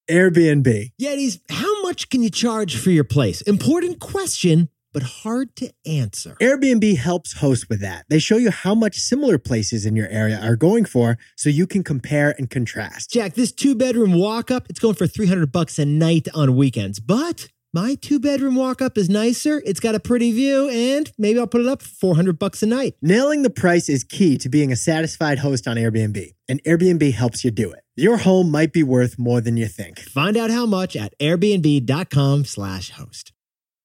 Airbnb. Yetis, how much can you charge for your place? Important question, but hard to answer. Airbnb helps host with that. They show you how much similar places in your area are going for so you can compare and contrast. Jack, this 2-bedroom walk-up, it's going for $300 a night on weekends. But my 2-bedroom walk-up is nicer. It's got a pretty view, and maybe I'll put it up for $400 a night. Nailing the price is key to being a satisfied host on Airbnb, and Airbnb helps you do it. Your home might be worth more than you think. Find out how much at airbnb.com/host.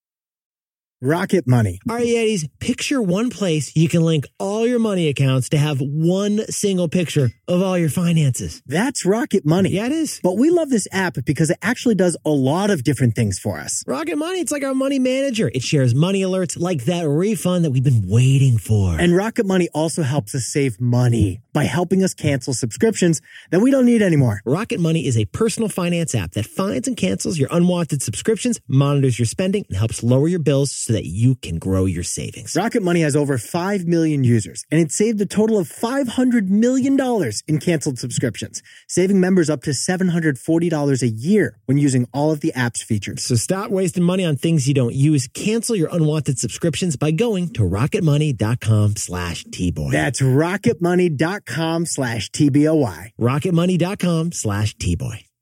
Rocket Money. All right, Yetis, picture one place you can link all your money accounts to have one single picture of all your finances. That's Rocket Money. Yeah, it is. But we love this app because it actually does a lot of different things for us. Rocket Money, it's like our money manager. It shares money alerts like that refund that we've been waiting for. And Rocket Money also helps us save money by helping us cancel subscriptions that we don't need anymore. Rocket Money is a personal finance app that finds and cancels your unwanted subscriptions, monitors your spending, and helps lower your bills so that you can grow your savings. Rocket Money has over 5 million users, and it saved a total of $500 million in canceled subscriptions, saving members up to $740 a year when using all of the app's features. So stop wasting money on things you don't use. Cancel your unwanted subscriptions by going to rocketmoney.com/TBoy. That's rocketmoney.com/TBOY. rocketmoney.com/TBoy.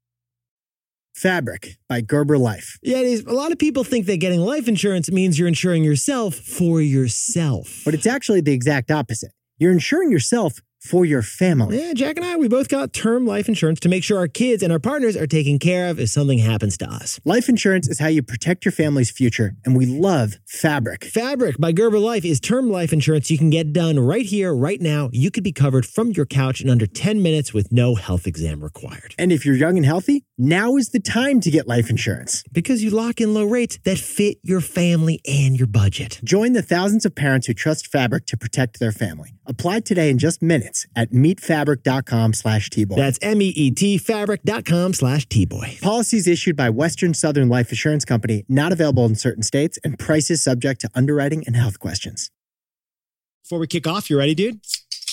Fabric by Gerber Life. Yeah, a lot of people think that getting life insurance means you're insuring yourself for yourself. But it's actually the exact opposite. You're insuring yourself for your family. Yeah, Jack and I, we both got term life insurance to make sure our kids and our partners are taken care of if something happens to us. Life insurance is how you protect your family's future, and we love Fabric. Fabric by Gerber Life is term life insurance you can get done right here, right now. You could be covered from your couch in under 10 minutes with no health exam required. And if you're young and healthy, now is the time to get life insurance. Because you lock in low rates that fit your family and your budget. Join the thousands of parents who trust Fabric to protect their family. Apply today in just minutes at meetfabric.com/TBoy. That's MEET fabric.com/TBoy. Policies issued by Western Southern Life Assurance Company, not available in certain states, and prices subject to underwriting and health questions. Before we kick off, you ready, dude?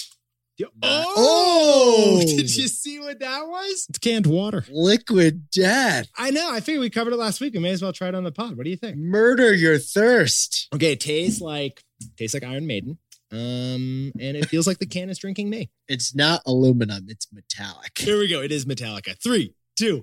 Oh! Did you see what that was? It's canned water. Liquid death. I know. I figured we covered it last week. We may as well try it on the pod. What do you think? Murder your thirst. Okay, it tastes like Iron Maiden. And it feels like the can is drinking me. It's not aluminum, it's metallic. Here we go. It is Metallica. 3, 2.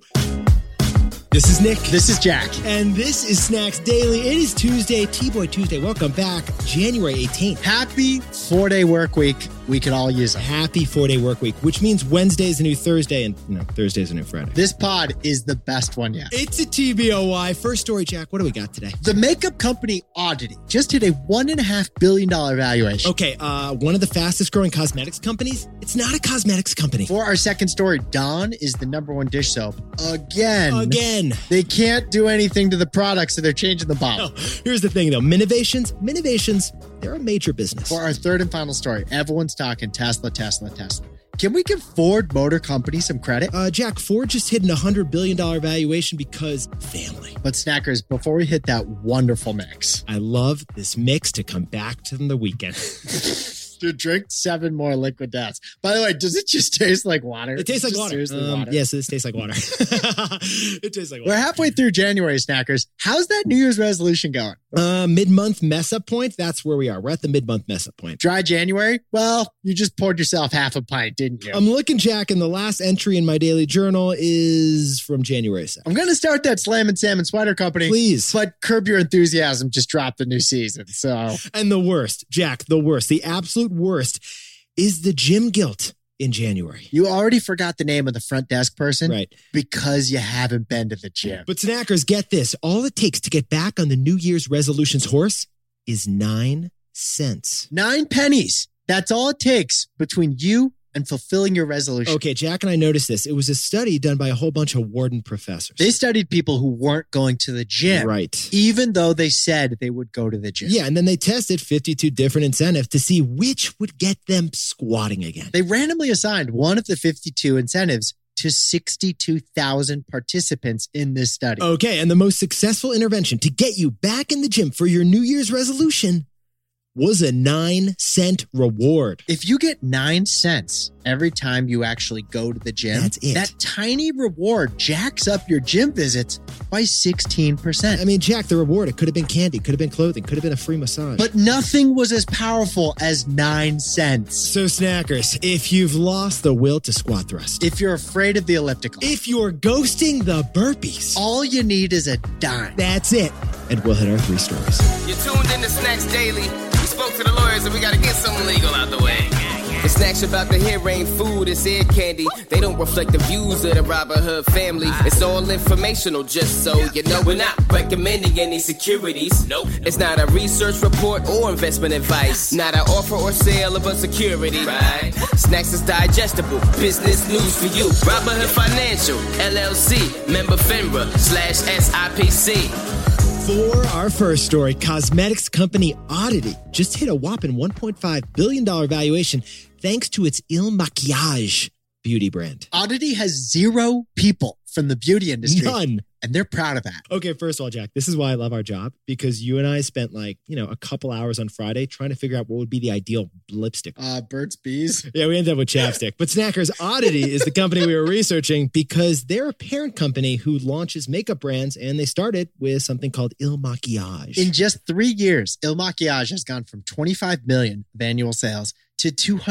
This is Nick. This is Jack. And this is Snacks Daily. It is Tuesday, T-Boy Tuesday. Welcome back. January 18th. Happy 4-day work week. We could all use it. Happy 4-day work week, which means Wednesday is a new Thursday and Thursday is a new Friday. This pod is the best one yet. It's a TBOY. First story, Jack. What do we got today? The makeup company Oddity just hit a $1.5 billion valuation. Okay, one of the fastest growing cosmetics companies. It's not a cosmetics company. For our second story, Dawn is the #1 dish soap. Again. They can't do anything to the product, so they're changing the bottle. No, here's the thing, though. Minivations, they're a major business. For our third and final story, everyone's talking Tesla. Can we give Ford Motor Company some credit? Jack, Ford just hit an $100 billion valuation because family. But Snackers, before we hit that wonderful mix. I love this mix to come back to the weekend. To drink 7 more liquid deaths. By the way, does it just taste like water? It tastes like water. Water. Yes, this tastes like water. It tastes like water. We're halfway through January, Snackers. How's that New Year's resolution going? Mid-month mess-up point. That's where we are. We're at the mid-month mess-up point. Dry January? Well, you just poured yourself half a pint, didn't you? I'm looking, Jack, and the last entry in my daily journal is from January 2nd. I'm going to start that Slam and Salmon Sweater Company. Please. But Curb Your Enthusiasm just dropped the new season, so. And the worst, Jack, the absolute worst is the gym guilt in January. You already forgot the name of the front desk person. Right. Because you haven't been to the gym. But Snackers, get this. All it takes to get back on the New Year's resolutions horse is 9 cents. 9 pennies. That's all it takes between you and fulfilling your resolution. Okay, Jack and I noticed this. It was a study done by a whole bunch of Wharton professors. They studied people who weren't going to the gym. Right. Even though they said they would go to the gym. Yeah, and then they tested 52 different incentives to see which would get them squatting again. They randomly assigned one of the 52 incentives to 62,000 participants in this study. Okay, and the most successful intervention to get you back in the gym for your New Year's resolution was a 9-cent reward. If you get 9 cents every time you actually go to the gym, That's it. That tiny reward jacks up your gym visits by 16%. I mean, Jack, the reward, it could have been candy, could have been clothing, could have been a free massage. But nothing was as powerful as 9 cents. So, Snackers, if you've lost the will to squat thrust, If you're afraid of the elliptical, if you're ghosting the burpees, all you need is a dime. that's it. And we'll hit our 3 stories. You're tuned in to Snacks Daily. We spoke to the lawyers and we gotta get something legal out the way. The snacks you're about to hear ain't food, it's ear candy. They don't reflect the views of the Robin Hood family. It's all informational, just so you know. We're not recommending any securities. Nope. It's not a research report or investment advice. Not an offer or sale of a security. Right. Snacks is digestible. Business news for you. Robin Hood Financial, LLC. Member FINRA /SIPC. For our first story, cosmetics company Oddity just hit a whopping $1.5 billion valuation thanks to its Il Makiage beauty brand. Oddity has 0 people from the beauty industry. None. And they're proud of that. Okay, first of all, Jack, this is why I love our job, because you and I spent a couple hours on Friday trying to figure out what would be the ideal lipstick. Burt's Bees. Yeah, we ended up with chapstick. But Snackers, Oddity is the company we were researching because they're a parent company who launches makeup brands, and they started with something called Il Makiage. In just 3 years, Il Makiage has gone from 25 million of annual sales to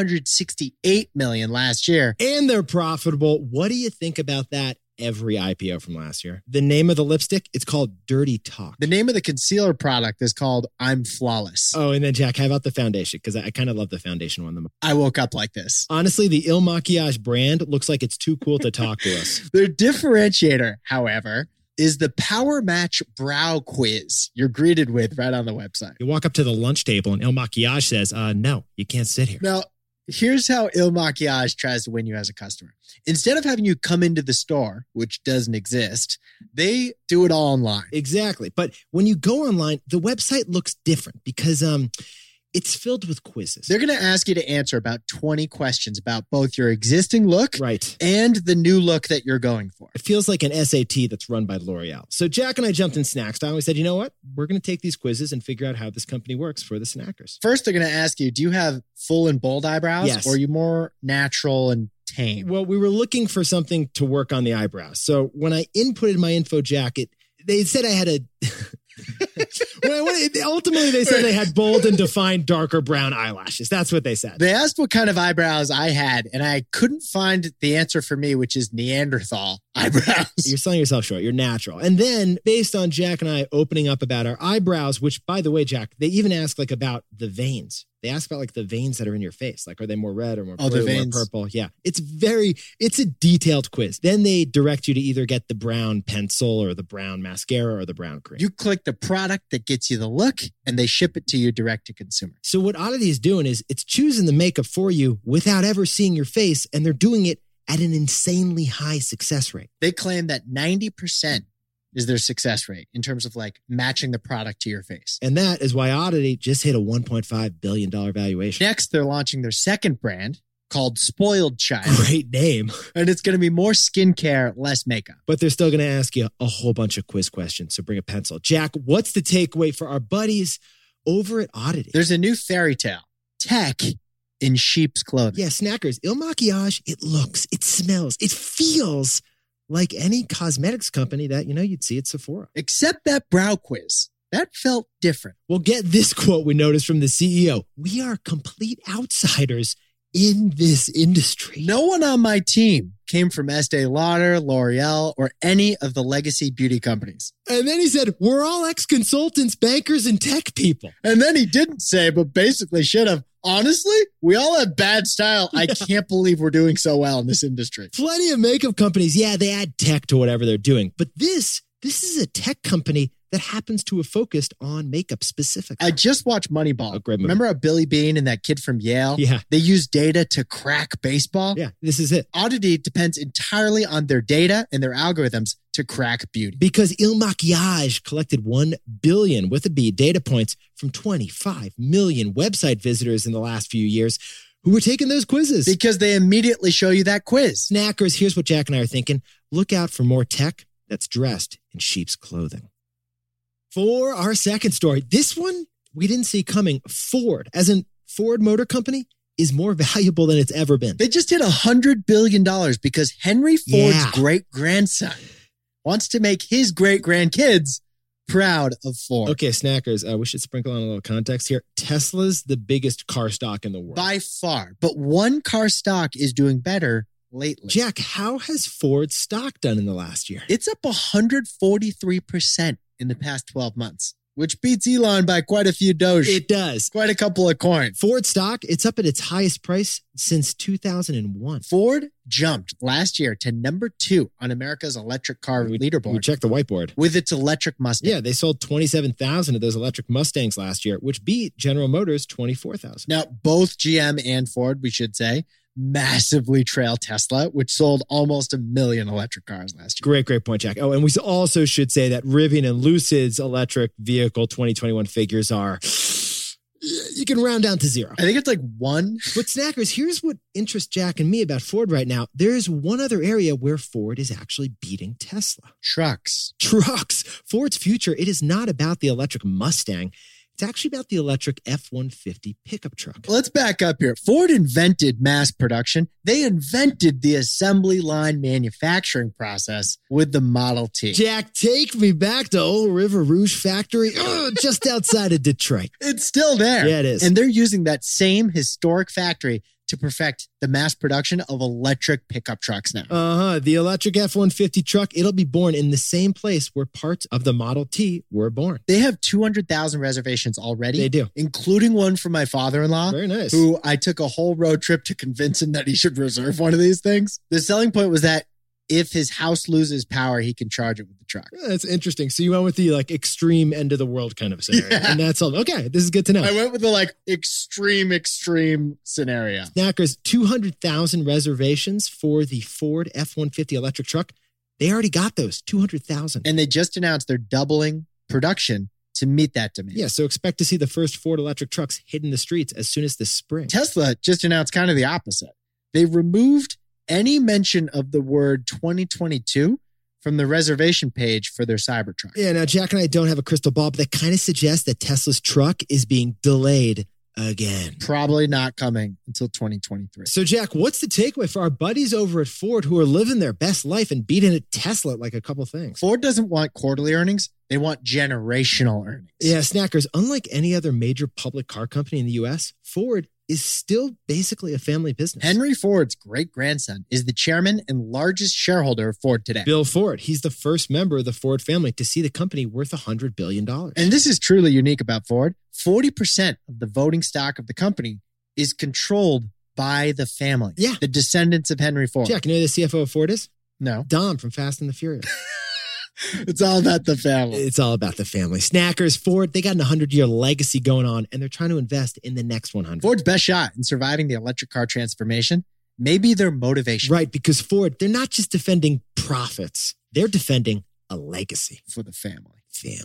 268 million last year. And they're profitable. What do you think about that? Every IPO from last year. The name of the lipstick, it's called Dirty Talk. The name of the concealer product is called I'm Flawless. Oh, and then Jack, how about the foundation? Because I kind of love the foundation one the most. I woke up like this. Honestly, the Il Makiage brand looks like it's too cool to talk to us. Their differentiator, however, is the Power Match Brow Quiz you're greeted with right on the website. You walk up to the lunch table and Il Makiage says, no, you can't sit here. Now, here's how Il Makiage tries to win you as a customer. Instead of having you come into the store, which doesn't exist, they do it all online. Exactly. But when you go online, the website looks different because it's filled with quizzes. They're going to ask you to answer about 20 questions about both your existing look right. and the new look that you're going for. It feels like an SAT that's run by L'Oreal. So Jack and I jumped in Snack Style and we said, you know what? We're going to take these quizzes and figure out how this company works for the snackers. First, they're going to ask you, do you have full and bold eyebrows? Yes. Or are you more natural and tame? Well, we were looking for something to work on the eyebrows. So when I inputted my info jacket, they said I had a... Ultimately, they said they had bold and defined darker brown eyelashes. That's what they said. They asked what kind of eyebrows I had, and I couldn't find the answer for me, which is Neanderthal eyebrows. You're selling yourself short. You're natural. And then, based on Jack and I opening up about our eyebrows, which, by the way, Jack, they even ask about the veins. They ask about the veins that are in your face. Are they more red or more blue the or veins. more purple? Yeah. It's a detailed quiz. Then they direct you to either get the brown pencil or the brown mascara or the brown cream. You click the product that gets you the look, and they ship it to you direct to consumer. So what Oddity is doing is it's choosing the makeup for you without ever seeing your face, and they're doing it at an insanely high success rate. They claim that 90% is their success rate in terms of matching the product to your face. And that is why Oddity just hit a $1.5 billion valuation. Next, they're launching their second brand called Spoiled Child. Great name. And it's going to be more skincare, less makeup. But they're still going to ask you a whole bunch of quiz questions. So bring a pencil. Jack, what's the takeaway for our buddies over at Oddity? There's a new fairy tale. Tech in sheep's clothing. Yeah, Snackers. Il Makiage, it looks, it smells, it feels like any cosmetics company that, you'd see at Sephora. Except that brow quiz. That felt different. Well, get this quote we noticed from the CEO. We are complete outsiders in this industry. No one on my team came from Estee Lauder, L'Oreal, or any of the legacy beauty companies. And then he said, we're all ex-consultants, bankers, and tech people. And then he didn't say, but basically should have. Honestly, we all have bad style. I can't believe we're doing so well in this industry. Plenty of makeup companies, yeah, they add tech to whatever they're doing. But this is a tech company that happens to have focused on makeup specifically. I just watched Moneyball. A great movie. Remember how Billy Bean and that kid from Yale? Yeah. They use data to crack baseball? Yeah, this is it. Oddity depends entirely on their data and their algorithms to crack beauty. Because Il Makiage collected 1 billion with a B data points from 25 million website visitors in the last few years who were taking those quizzes. Because they immediately show you that quiz. Snackers, here's what Jack and I are thinking. Look out for more tech that's dressed in sheep's clothing. For our second story, this one we didn't see coming. Ford, as in Ford Motor Company, is more valuable than it's ever been. They just hit $100 billion because Henry Ford's great-grandson wants to make his great-grandkids proud of Ford. Okay, snackers, we should sprinkle on a little context here. Tesla's the biggest car stock in the world. By far. But one car stock is doing better lately. Jack, how has Ford's stock done in the last year? It's up 143% in the past 12 months, which beats Elon by quite a few Doge. It does. Quite a couple of coins. Ford stock, it's up at its highest price since 2001. Ford jumped last year to number 2 on America's electric car leaderboard. We checked the whiteboard. With its electric Mustang. Yeah, they sold 27,000 of those electric Mustangs last year, which beat General Motors' 24,000. Now, both GM and Ford, we should say, massively trail Tesla, which sold almost 1 million electric cars last year. Great point, Jack. Oh, and we also should say that Rivian and Lucid's electric vehicle 2021 figures are, you can round down to 0. I think it's like 1. But snackers, here's what interests Jack and me about Ford right now. There's one other area where Ford is actually beating Tesla. Trucks. Ford's future, it is not about the electric Mustang. It's actually about the electric F-150 pickup truck. Let's back up here. Ford invented mass production. They invented the assembly line manufacturing process with the Model T. Jack, take me back to Old River Rouge Factory, just outside of Detroit. It's still there. Yeah, it is. And they're using that same historic factory to perfect the mass production of electric pickup trucks now. The electric F-150 truck, it'll be born in the same place where parts of the Model T were born. They have 200,000 reservations already. They do. Including one for my father-in-law. Very nice. Who I took a whole road trip to convince him that he should reserve one of these things. The selling point was that if his house loses power, he can charge it with the truck. That's interesting. So you went with the extreme end of the world kind of scenario. Yeah. And that's all. Okay, this is good to know. I went with the extreme scenario. Snackers, 200,000 reservations for the Ford F-150 electric truck. They already got those, 200,000. And they just announced they're doubling production to meet that demand. Yeah, so expect to see the first Ford electric trucks hitting the streets as soon as this spring. Tesla just announced kind of the opposite. They removed any mention of the word 2022 from the reservation page for their Cybertruck. Yeah, now Jack and I don't have a crystal ball, but that kind of suggests that Tesla's truck is being delayed again. Probably not coming until 2023. So Jack, what's the takeaway for our buddies over at Ford who are living their best life and beating a Tesla like a couple things? Ford doesn't want quarterly earnings. They want generational earnings. Yeah, snackers, unlike any other major public car company in the U.S., Ford is still basically a family business. Henry Ford's great-grandson is the chairman and largest shareholder of Ford today. Bill Ford. He's the first member of the Ford family to see the company worth $100 billion. And this is truly unique about Ford. 40% of the voting stock of the company is controlled by the family. Yeah. The descendants of Henry Ford. Jack, you know who the CFO of Ford is? No. Dom from Fast and the Furious. It's all about the family. It's all about the family. Snackers, Ford, they got an 100-year legacy going on, and they're trying to invest in the next 100. Ford's best shot in surviving the electric car transformation may be their motivation. Right, because Ford, they're not just defending profits. They're defending a legacy. For the family.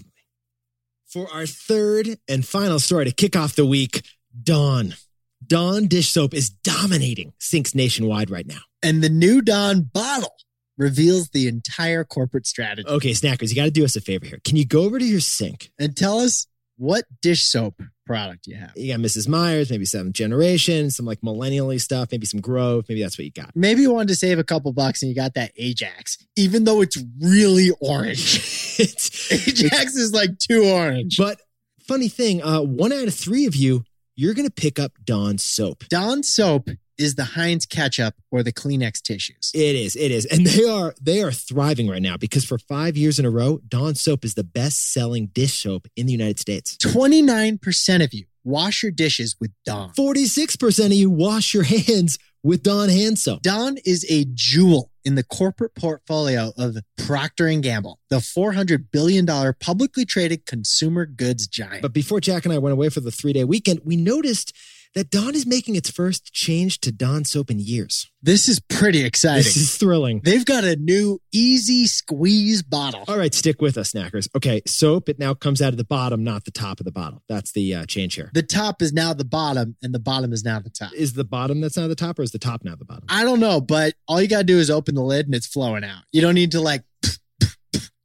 For our third and final story to kick off the week, Dawn. Dawn dish soap is dominating sinks nationwide right now. And the new Dawn bottle reveals the entire corporate strategy. Okay, snackers, you got to do us a favor here. Can you go over to your sink and tell us what dish soap product you have? You got Mrs. Myers, maybe 7th Generation, some millennial-y stuff, maybe some Grove. Maybe that's what you got. Maybe you wanted to save a couple bucks and you got that Ajax, even though it's really orange. Ajax is too orange. But funny thing, 1 out of 3 of you, you're going to pick up Dawn soap. Dawn soap is the Heinz ketchup or the Kleenex tissues. It is. And they are thriving right now because for 5 years in a row, Dawn soap is the best-selling dish soap in the United States. 29% of you wash your dishes with Dawn. 46% of you wash your hands with Dawn hand soap. Dawn is a jewel in the corporate portfolio of Procter & Gamble, the $400 billion publicly traded consumer goods giant. But before Jack and I went away for the 3-day weekend, we noticed that Dawn is making its first change to Dawn soap in years. This is pretty exciting. This is thrilling. They've got a new easy squeeze bottle. All right, stick with us, snackers. Okay, soap, it now comes out of the bottom, not the top of the bottle. That's the change here. The top is now the bottom, and the bottom is now the top. Is the bottom that's now the top, or is the top now the bottom? I don't know, but all you got to do is open the lid, and it's flowing out. You don't need to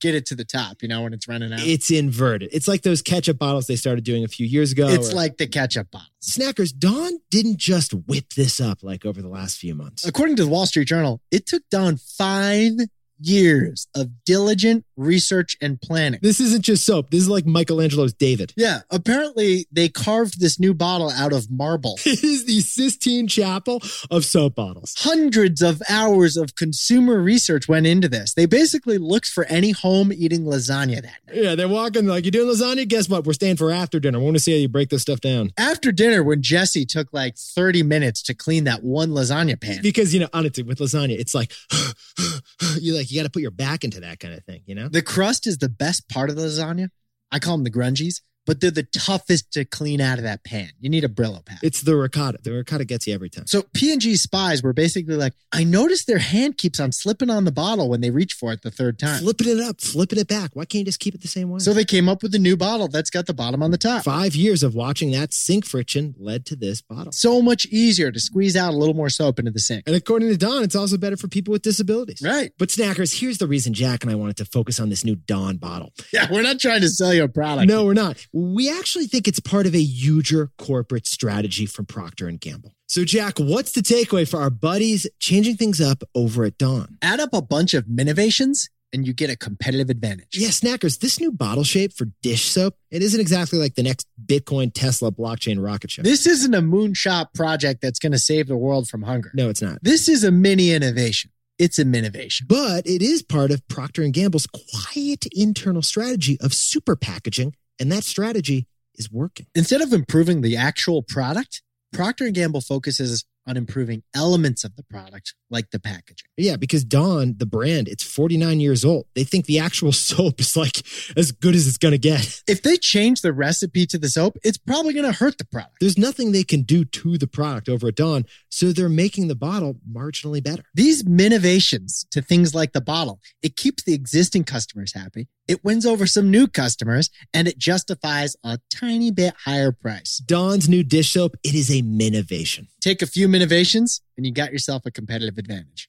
get it to the top, when it's running out. It's inverted. It's like those ketchup bottles they started doing a few years ago. It's like the ketchup bottle. Snackers, Dawn didn't just whip this up like over the last few months. According to the Wall Street Journal, it took Dawn 5 years of diligent research and planning. This isn't just soap. This is like Michelangelo's David. Yeah, apparently they carved this new bottle out of marble. It is the Sistine Chapel of soap bottles. Hundreds of hours of consumer research went into this. They basically looked for any home eating lasagna that night. Yeah, they're walking like, you doing lasagna? Guess what? We're staying for after dinner. We want to see how you break this stuff down. After dinner, when Jesse took like 30 minutes to clean that one lasagna pan. Because, honestly, with lasagna, it's like, you got to put your back into that kind of thing, The crust is the best part of the lasagna. I call them the grungies, but they're the toughest to clean out of that pan. You need a Brillo pad. It's the ricotta. The ricotta gets you every time. So P&G spies were basically like, I noticed their hand keeps on slipping on the bottle when they reach for it the third time. Flipping it up, flipping it back. Why can't you just keep it the same way? So they came up with a new bottle that's got the bottom on the top. 5 years of watching that sink friction led to this bottle. So much easier to squeeze out a little more soap into the sink. And according to Dawn, it's also better for people with disabilities. Right. But Snackers, here's the reason Jack and I wanted to focus on this new Dawn bottle. Yeah, we're not trying to sell you a product. No, we're not. We actually think it's part of a huger corporate strategy from Procter & Gamble. So Jack, what's the takeaway for our buddies changing things up over at Dawn? Add up a bunch of Minivations and you get a competitive advantage. Yeah, Snackers, this new bottle shape for dish soap, it isn't exactly like the next Bitcoin, Tesla, blockchain rocket ship. This isn't a moonshot project that's going to save the world from hunger. No, it's not. This is a mini innovation. It's a Minivation. But it is part of Procter & Gamble's quiet internal strategy of super packaging, and that strategy is working. Instead of improving the actual product, Procter & Gamble focuses on improving elements of the product, like the packaging. Yeah, because Dawn, the brand, it's 49 years old. They think the actual soap is like as good as it's going to get. If they change the recipe to the soap, it's probably going to hurt the product. There's nothing they can do to the product over at Dawn, so they're making the bottle marginally better. These Minivations to things like the bottle, it keeps the existing customers happy, it wins over some new customers, and it justifies a tiny bit higher price. Dawn's new dish soap, it is a Minivation. Take a few Minivations, and you got yourself a competitive advantage.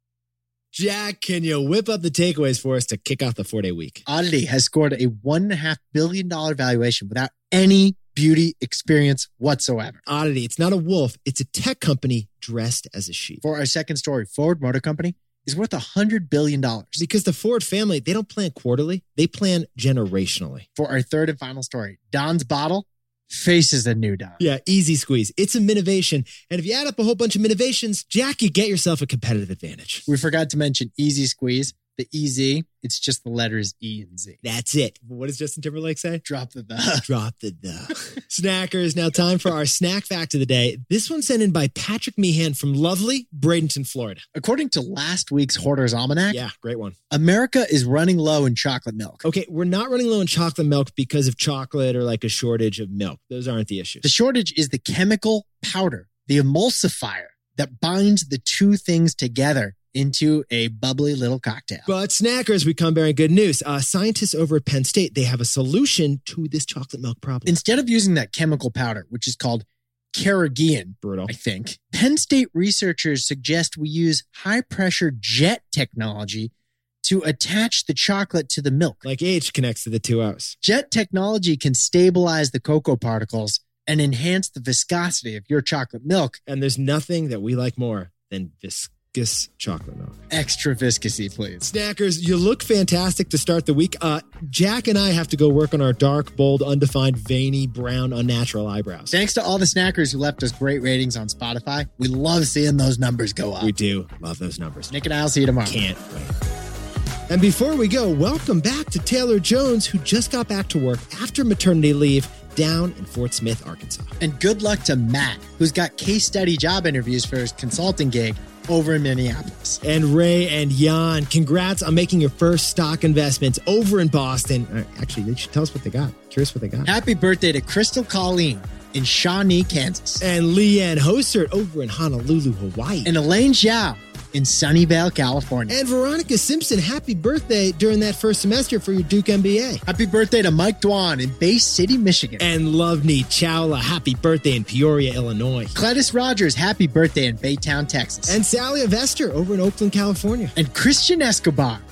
Jack, can you whip up the takeaways for us to kick off the 4-day week? Oddity has scored a $1.5 billion valuation without any beauty experience whatsoever. Oddity, it's not a wolf, it's a tech company dressed as a sheep. For our second story, Ford Motor Company is worth $100 billion. Because the Ford family, they don't plan quarterly, they plan generationally. For our third and final story, Dawn's bottle faces a new Dawn. Yeah, easy squeeze. It's a Minivation. And if you add up a whole bunch of Minivations, Jack, you get yourself a competitive advantage. We forgot to mention easy squeeze. The EZ, it's just the letters E and Z. That's it. What does Justin Timberlake say? Drop the the. Drop the the. Snackers, now time for our snack fact of the day. This one's sent in by Patrick Meehan from lovely Bradenton, Florida. According to last week's Hoarder's Almanac, Yeah, great one. America is running low in chocolate milk. Okay, we're not running low in chocolate milk because of chocolate or like a shortage of milk. Those aren't the issues. The shortage is the chemical powder, the emulsifier that binds the two things together into a bubbly little cocktail. But Snackers, we come bearing good news. Scientists over at Penn State, they have a solution to this chocolate milk problem. Instead of using that chemical powder, which is called Carrageenan, Brutal. I think, Penn State researchers suggest we use high-pressure jet technology to attach the chocolate to the milk. Like H connects to the two O's. Jet technology can stabilize the cocoa particles and enhance the viscosity of your chocolate milk. And there's nothing that we like more than viscous chocolate milk. Extra viscosity, please. Snackers, you look fantastic to start the week. Jack and I have to go work on our dark, bold, undefined, veiny, brown, unnatural eyebrows. Thanks to all the snackers who left us great ratings on Spotify. We love seeing those numbers go up. We do love those numbers. Nick and I'll see you tomorrow. Can't wait. And before we go, welcome back to Taylor Jones, who just got back to work after maternity leave down in Fort Smith, Arkansas. And good luck to Matt, who's got case study job interviews for his consulting gig over in Minneapolis. And Ray and Jan, congrats on making your first stock investments over in Boston. Actually, they should tell us what they got. Curious what they got. Happy birthday to Crystal Colleen in Shawnee, Kansas. And Leanne Hostert over in Honolulu, Hawaii. And Elaine Zhao in Sunnyvale, California. And Veronica Simpson, happy birthday during that first semester for your Duke MBA. Happy birthday to Mike Dwan in Bay City, Michigan. And Loveney Chawla, happy birthday in Peoria, Illinois. Gladys Rogers, happy birthday in Baytown, Texas. And Sally Avester over in Oakland, California. And Christian Escobar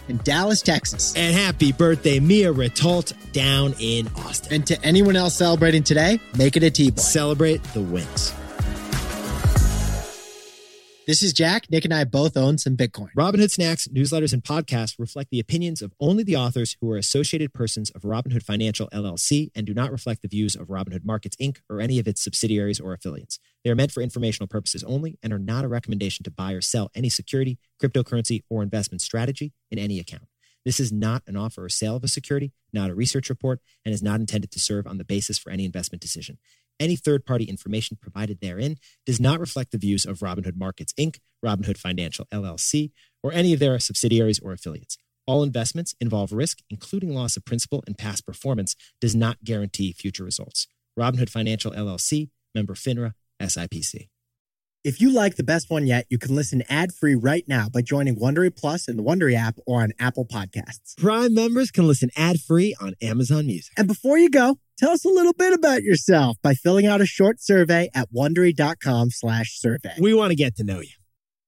in Dallas, Texas. And happy birthday, Mia Retault, down in Austin. And to anyone else celebrating today, make it a T-boy. Celebrate the wins. This is Jack. Nick and I both own some Bitcoin. Robinhood Snacks, newsletters, and podcasts reflect the opinions of only the authors who are associated persons of Robinhood Financial, LLC, and do not reflect the views of Robinhood Markets, Inc., or any of its subsidiaries or affiliates. They are meant for informational purposes only and are not a recommendation to buy or sell any security, cryptocurrency, or investment strategy in any account. This is not an offer or sale of a security, not a research report, and is not intended to serve on the basis for any investment decision. Any third-party information provided therein does not reflect the views of Robinhood Markets, Inc., Robinhood Financial, LLC, or any of their subsidiaries or affiliates. All investments involve risk, including loss of principal, and past performance does not guarantee future results. Robinhood Financial, LLC, member FINRA, SIPC. If you like the best one yet, you can listen ad-free right now by joining Wondery Plus in the Wondery app or on Apple Podcasts. Prime members can listen ad-free on Amazon Music. And before you go, tell us a little bit about yourself by filling out a short survey at Wondery.com/survey. We want to get to know you.